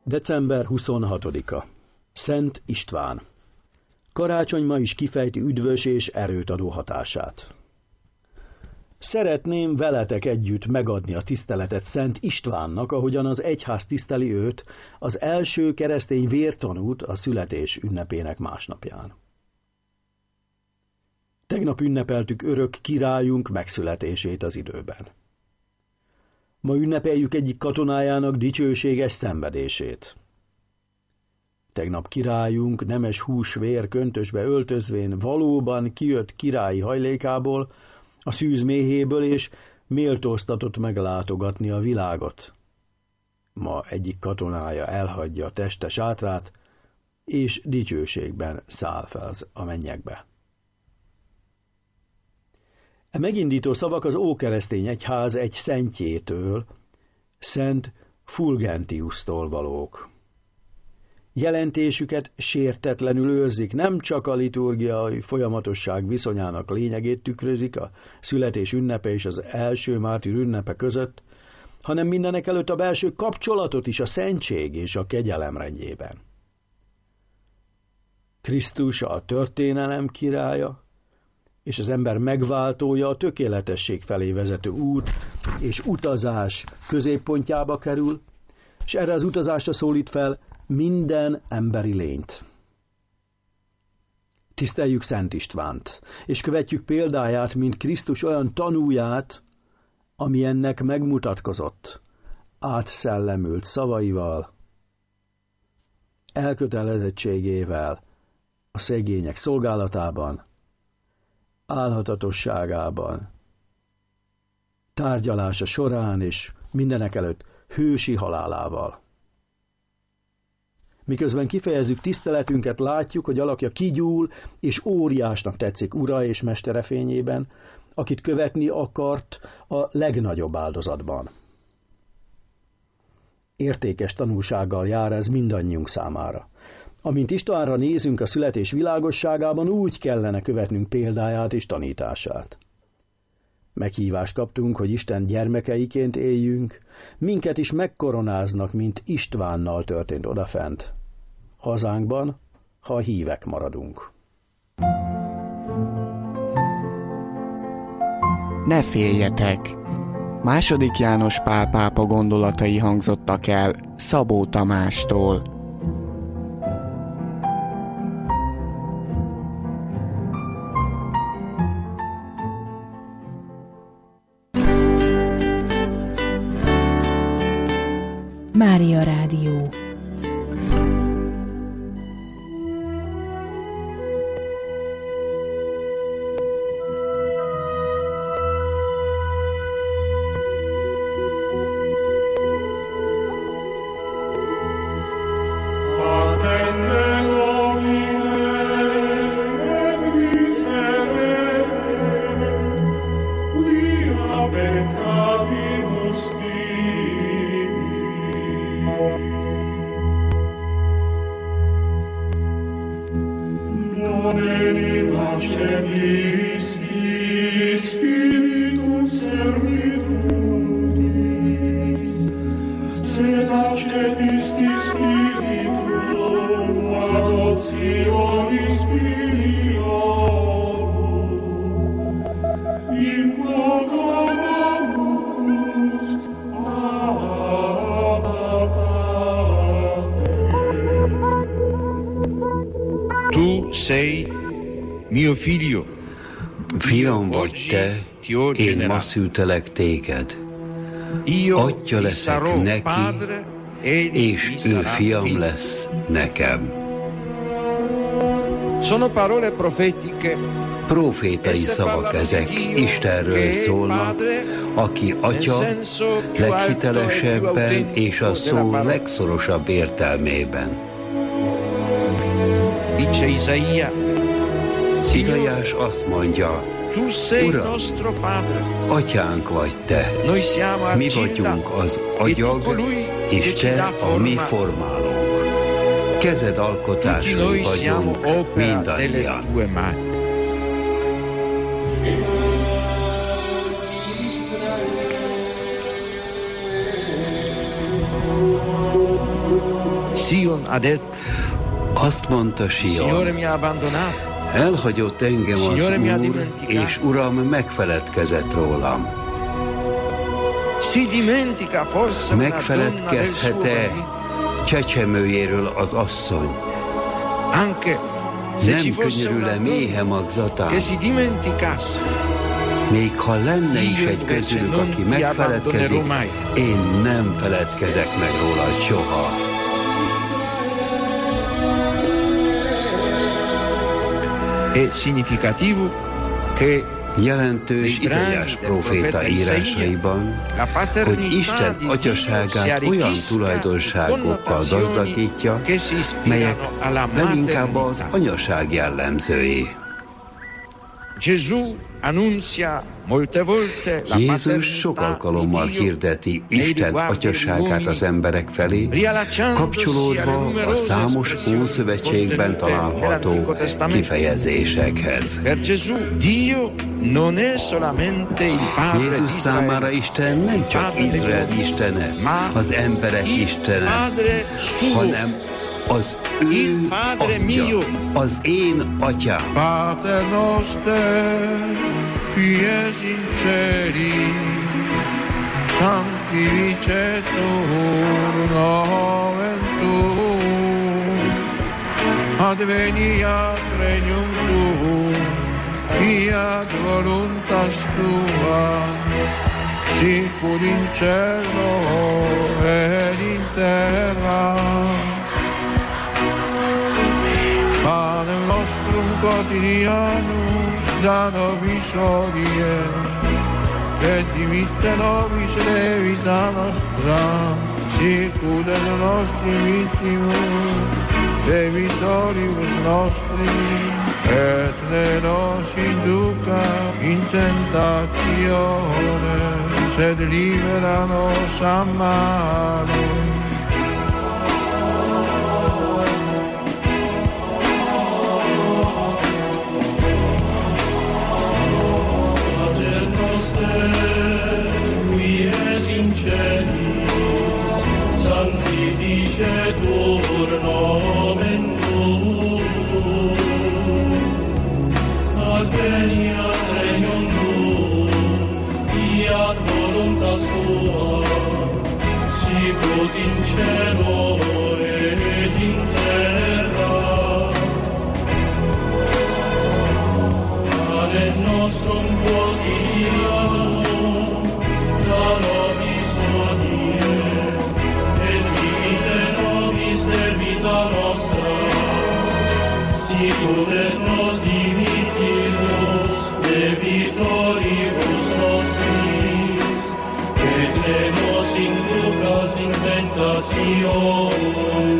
December 26-a. Szent István. Karácsony ma is kifejti üdvös és erőt adó hatását. Szeretném veletek együtt megadni a tiszteletet Szent Istvánnak, ahogyan az egyház tiszteli őt, az első keresztény vértanút a születés ünnepének másnapján. Tegnap ünnepeltük örök királyunk megszületését az időben. Ma ünnepeljük egyik katonájának dicsőséges szenvedését. Tegnap királyunk nemes húsvér köntösbe öltözvén valóban kijött királyi hajlékából, a szűz méhéből, és méltóztatott meglátogatni a világot. Ma egyik katonája elhagyja a teste sátrát, és dicsőségben száll fel a mennyekbe. E megindító szavak az ókeresztény egyház egy szentjétől, Szent Fulgentiustól valók. Jelentésüket sértetlenül őrzik, nem csak a liturgiai folyamatosság viszonyának lényegét tükrözik a születés ünnepe és az első mártír ünnepe között, hanem mindenekelőtt a belső kapcsolatot is a szentség és a kegyelem rendjében. Krisztus a történelem királya, és az ember megváltója, a tökéletesség felé vezető út és utazás középpontjába kerül, és erre az utazásra szólít fel minden emberi lényt. Tiszteljük Szent Istvánt, és követjük példáját, mint Krisztus olyan tanúját, ami ennek megmutatkozott, átszellemült szavaival, elkötelezettségével, a szegények szolgálatában, álhatatosságában, tárgyalása során és mindenekelőtt hősi halálával. Miközben kifejezzük tiszteletünket, látjuk, hogy alakja kigyúl és óriásnak tetszik ura és mestere fényében, akit követni akart a legnagyobb áldozatban. Értékes tanulsággal jár ez mindannyiunk számára. Amint Istvánra nézünk a születés világosságában, úgy kellene követnünk példáját és tanítását. Meghívást kaptunk, hogy Isten gyermekeiként éljünk, minket is megkoronáznak, mint Istvánnal történt odafent, hazánkban, ha hívek maradunk. Ne féljetek! II. János Pál pápa gondolatai hangzottak el Szabó Tamástól. Mária Rádió. Tu sei mio figlio. Fiam vagy te, én ma szültelek téged. Atya leszek neki, és ő fiam lesz nekem. Sono parole profetiche. Profétai szavak ezek, Istenről szólnak, aki Atya leghitelesebben és a szó legszorosabb értelmében. Izaiás azt mondja, Uram, Atyánk vagy te, mi vagyunk az agyag, és te a mi formálónk. Kezed alkotásai vagyunk mindannyian. Sion ha detto, Azt mondta Signore Sion, mi ha abbandonato, elhagyott engem az Signore mi ha Úr, dimenticato. és Uram megfeledkezett rólam. Si dimentica forse una donna del suo Megfeledkezhet-e marito? csecsemőjéről az asszony? Anche se ci Nem fosse una könyörül-e méhe donna magzatán? che si dimenticasse, Még ha lenne is Io egy invece közülük, non aki ti megfeledkezik, abbandonerò mai. én nem feledkezek meg rólad soha. è significativo che Jelentős Izaiás próféta írásaiban, hogy Isten atyaságát olyan tulajdonságokkal gazdagítja, melyek leginkább az anyaság jellemzői. Jézus sok alkalommal hirdeti Isten atyaságát az emberek felé, kapcsolódva a számos Ószövetségben található kifejezésekhez. Jézus számára Isten nem csak Izrael istene, az emberek istene, hanem az ő atya, az én atyám. Pater noster, qui es in celi, sanctificetur nomen tuum, adveniat regnum tuum, fiat voluntas tua, sicur in cielo ed in terra. Panem nostrum quotidianum da nobis hodie, et dimitte nobis debita nostra, sicut et nostri vittimus debitoribus nostri, et ne nos induca in tentatione, sed libera nos a malo. Sanctificetur nomen tuum, adveniat regnum tuum, fiat voluntas tua, sicut in cielo et in terra. Panem nostrum quotidianum da nobis hodie, et dimitte nobis debita nostra, sicut et nos dimittimus debitoribus nostris, et ne nos inducas in tentatione,